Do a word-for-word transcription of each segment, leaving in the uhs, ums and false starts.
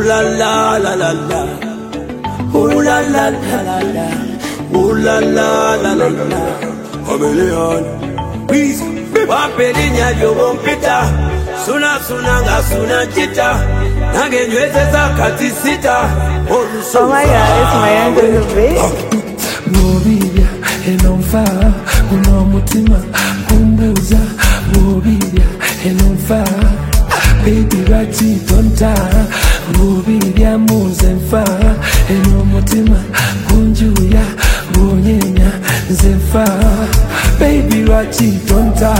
la la la la la. Ooh la la la la la. Ooh la la la la la. Chameleon. Please. Wapelinya jogompita. Suna suna nga suna chita. Nage nyweze za kati sita. Oh my God, it's my younger baby. Bobilia, enonfa, uno mutima, kumbuza. Bobilia, enonfa, baby rati tonta. Bobilia muzenfa, eno mutima, kunjuya, bonyenya, zenfa, baby rati tonta.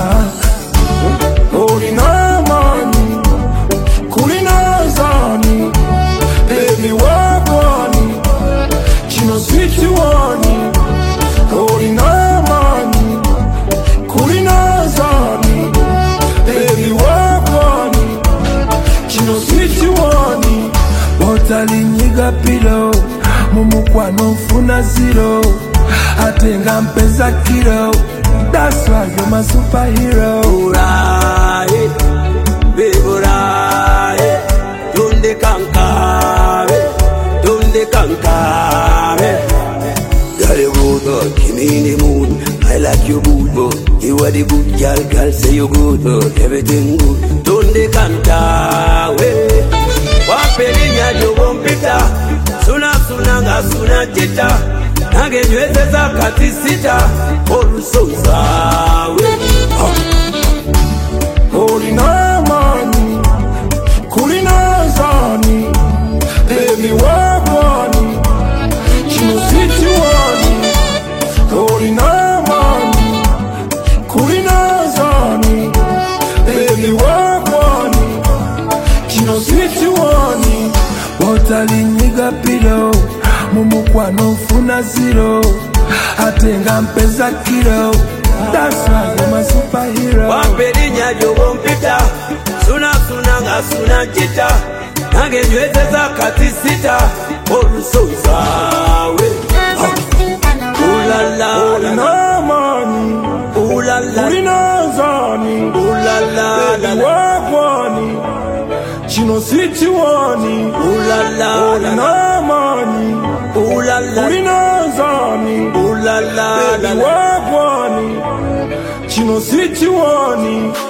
Olina mani, kulina zani, baby wabani, chino sweet you wani. Olina mani, kulina zani, baby wabani, chino sweet you wani. Botalinyiga pilo, mumukwa no funa zero, atenga mpeza kilo. That's why you're my superhero. Urae, beburae, donde kankare, donde kankare. Girl, you good, but give me the mood. I like you good, but you are the good girl. Girl, say you good, but everything good. Donde kankare, wapelinya jogompita. Suna suna nga suna chita. Nage nyweze za kati sita. Olusoza we. Olina mani, kulina zani, baby wabani, chino sweet you wani. Olina mani, kulina zani, baby wabani, chino sweet you wani. Botalinyiga pilo, mumukwa no funa zero, atenga mpeza kilo. That's why you're my superhero. Wapelinya jogompita. Suna suna nga suna chita. Nage nyweze za kati sita. Olusoza we. Ooh la la la. Olina mani, Ooh la la. kulina zani, Ooh la la la baby la. wabani, chino sweet you wani. Ooh la la la. Olina mani, Ooh la la. kulina zani, Ooh la la la. baby wabani, chino sweet you wani.